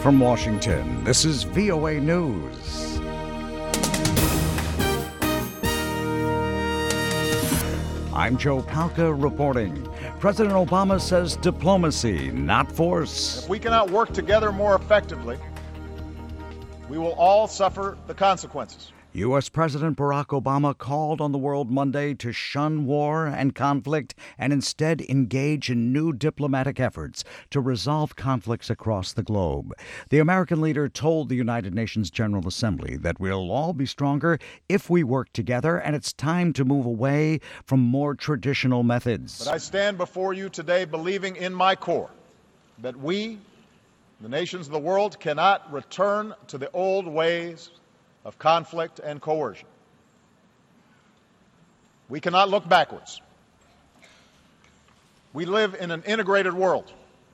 From Washington, this is VOA News. I'm Joe Palca reporting. President Obama says diplomacy, not force. If we cannot work together more effectively, we will all suffer the consequences. U.S. President Barack Obama called on the world Monday to shun war and conflict and instead engage in new diplomatic efforts to resolve conflicts across the globe. The American leader told the United Nations General Assembly that we'll all be stronger if we work together, and it's time to move away from more traditional methods. But I stand before you today believing in my core that we, the nations of the world, cannot return to the old ways of conflict and coercion. We cannot look backwards. We live in an integrated world,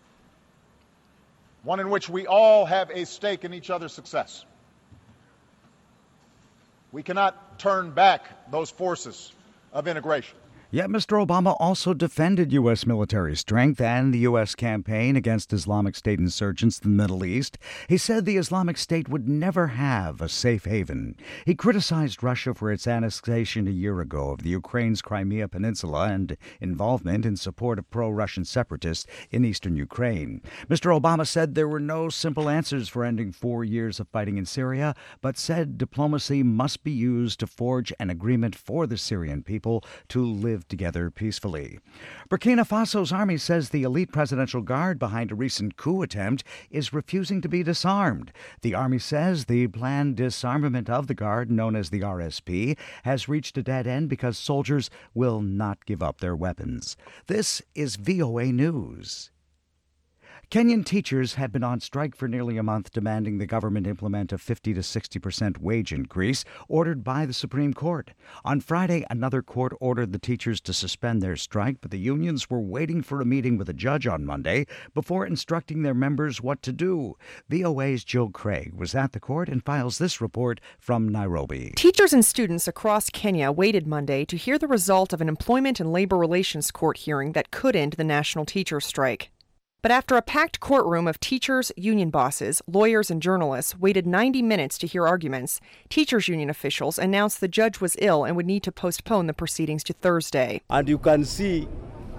one in which we all have a stake in each other's success. We cannot turn back those forces of integration. Yet Mr. Obama also defended U.S. military strength and the U.S. campaign against Islamic State insurgents in the Middle East. He said the Islamic State would never have a safe haven. He criticized Russia for its annexation a year ago of the Ukraine's Crimea Peninsula and involvement in support of pro-Russian separatists in eastern Ukraine. Mr. Obama said there were no simple answers for ending 4 years of fighting in Syria, but said diplomacy must be used to forge an agreement for the Syrian people to live together peacefully. Burkina Faso's army says the elite presidential guard behind a recent coup attempt is refusing to be disarmed. The army says the planned disarmament of the guard, known as the RSP, has reached a dead end because soldiers will not give up their weapons. This is VOA News. Kenyan teachers have been on strike for nearly a month, demanding the government implement a 50 to 60% wage increase ordered by the Supreme Court. On Friday, another court ordered the teachers to suspend their strike, but the unions were waiting for a meeting with a judge on Monday before instructing their members what to do. VOA's Jill Craig was at the court and files this report from Nairobi. Teachers and students across Kenya waited Monday to hear the result of an Employment and Labor Relations Court hearing that could end the national teachers' strike. But after a packed courtroom of teachers, union bosses, lawyers, and journalists waited 90 minutes to hear arguments, teachers' union officials announced the judge was ill and would need to postpone the proceedings to Thursday. And you can see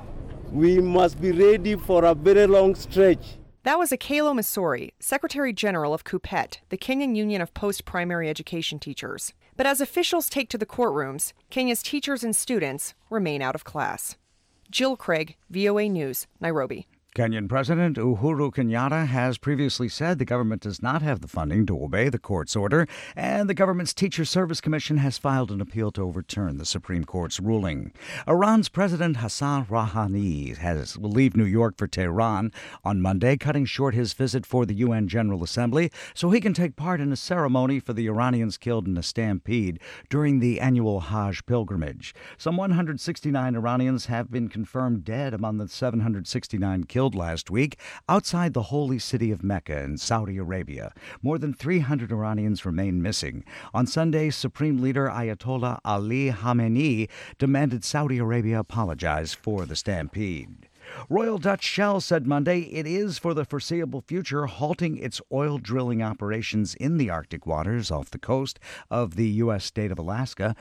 we must be ready for a very long stretch. That was Akelo Misori, Secretary General of KUPPET, the Kenyan Union of Post-Primary Education Teachers. But as officials take to the courtrooms, Kenya's teachers and students remain out of class. Jill Craig, VOA News, Nairobi. Kenyan President Uhuru Kenyatta has previously said the government does not have the funding to obey the court's order, and the government's Teacher Service Commission has filed an appeal to overturn the Supreme Court's ruling. Iran's President Hassan Rouhani will leave New York for Tehran on Monday, cutting short his visit for the UN General Assembly so he can take part in a ceremony for the Iranians killed in a stampede during the annual Hajj pilgrimage. Some 169 Iranians have been confirmed dead among the 769 killed last week outside the holy city of Mecca in Saudi Arabia. More than 300 Iranians remain missing. On Sunday, Supreme Leader Ayatollah Ali Khamenei demanded Saudi Arabia apologize for the stampede. Royal Dutch Shell said Monday it is, for the foreseeable future, halting its oil drilling operations in the Arctic waters off the coast of the U.S. state of Alaska.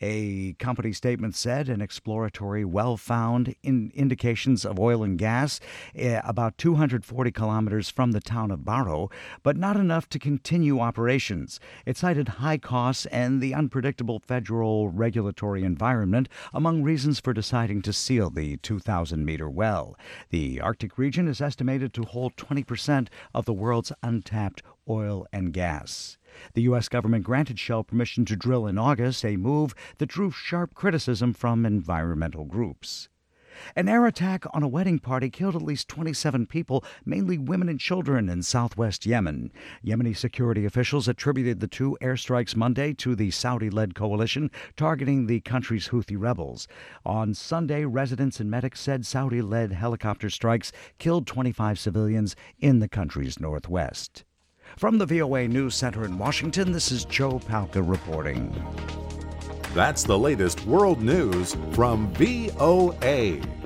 A company statement said an exploratory well found indications of oil and gas about 240 kilometers from the town of Barrow, but not enough to continue operations. It cited high costs and the unpredictable federal regulatory environment among reasons for deciding to seal the 2,000-meter well. The Arctic region is estimated to hold 20% of the world's untapped oil and gas. The U.S. government granted Shell permission to drill in August, a move that drew sharp criticism from environmental groups. An air attack on a wedding party killed at least 27 people, mainly women and children, in southwest Yemen. Yemeni security officials attributed the two airstrikes Monday to the Saudi-led coalition targeting the country's Houthi rebels. On Sunday, residents and medics said Saudi-led helicopter strikes killed 25 civilians in the country's northwest. From the VOA News Center in Washington, this is Joe Palca reporting. That's the latest world news from VOA.